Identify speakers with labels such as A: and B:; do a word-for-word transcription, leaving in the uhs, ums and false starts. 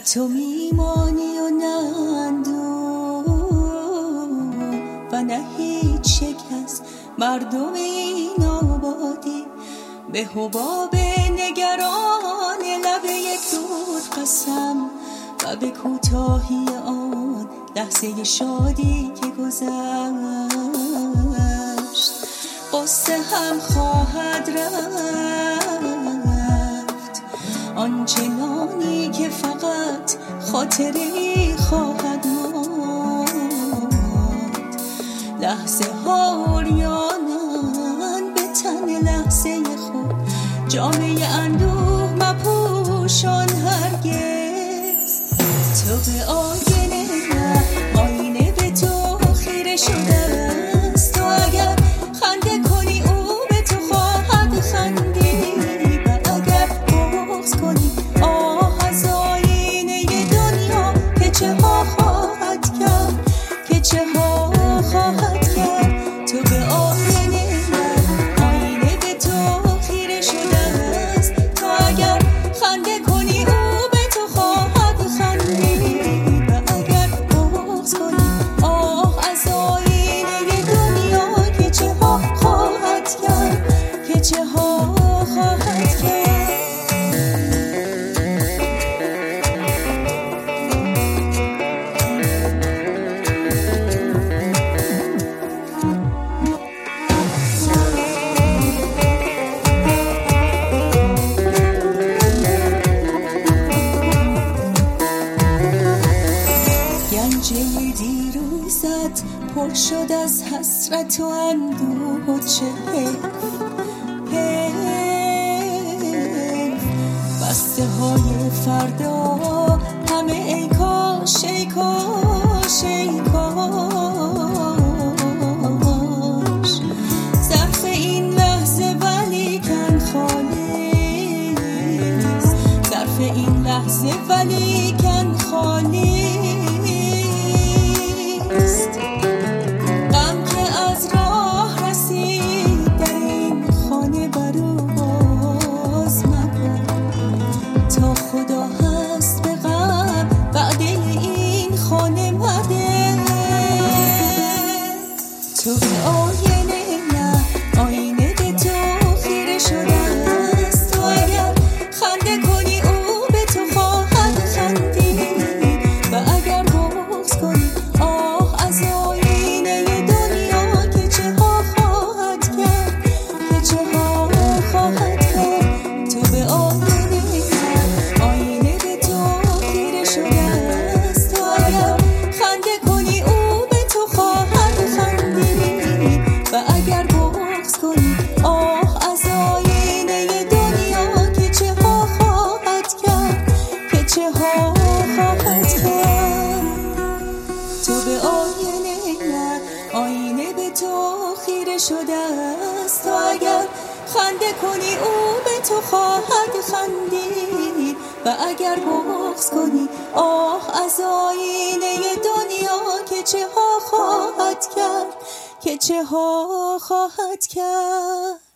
A: تو میمانی و نه اندوه و نه هیچ شکست. مردم این آبادی به حباب نگران لب یک دود قسم و به کوتاهی آن لحظه شادی که گذشت. قصه هم خواهد رفت آنچنانی که فقط خاطری خواهد ماند. لحظه ها عریانند به تن لحظه خود، جامعه اندوه مپوشان هرگز. تو به آینه نه، آینه به تو خیره شده است. تو اگر خنده کنی او به تو خواهد خندید و اگر بغض کنی آه از آینه دنیا که چه ها خواهد کرد، که چه ها خواهد کرد. تو به آینه نه، آینه به تو خیره شده است. تو اگر خنده کنی او به تو خواهد خندید و اگر بغض کنی آه از آینه دنیا که چه ها خواهد کرد، که چه ها خواهد کرد. گنجه دیروزت پر شد از حسرت و اندوه. چه حیف حیف بسته های فردا همه ای کاش ای کاش ای کاش. ظرف این لحظه ولیکن خالی است، ظرف این لحظه ولیکن خالی. غم که از راه رسید در این خانه برو باز مکن. تا خدا هست به غم وعده این خانه مده. تو به آینه نه، آینه به تو خیره شده است. تو اگر خنده کنی او به تو خواهد خندید و اگر بغض کنی آه از آینه دنیا که چه ها خواهد کرد، که چه ها خواهد کرد. تو به آینه نه، آینه به تو خیره شده است. تو اگر خنده کنی او به تو خواهد خندید و اگر بغض کنی آه از آینه دنیا که چه ها خواهد کرد، که چه ها خواهد کرد. تو به آینه نه، آینه به تو خیره شده است. تو اگر خنده کنی او به تو خواهد خندید و اگر بغض کنی آه از آینه دنیا که چه ها خواهد کرد، که چه ها خواهد کرد.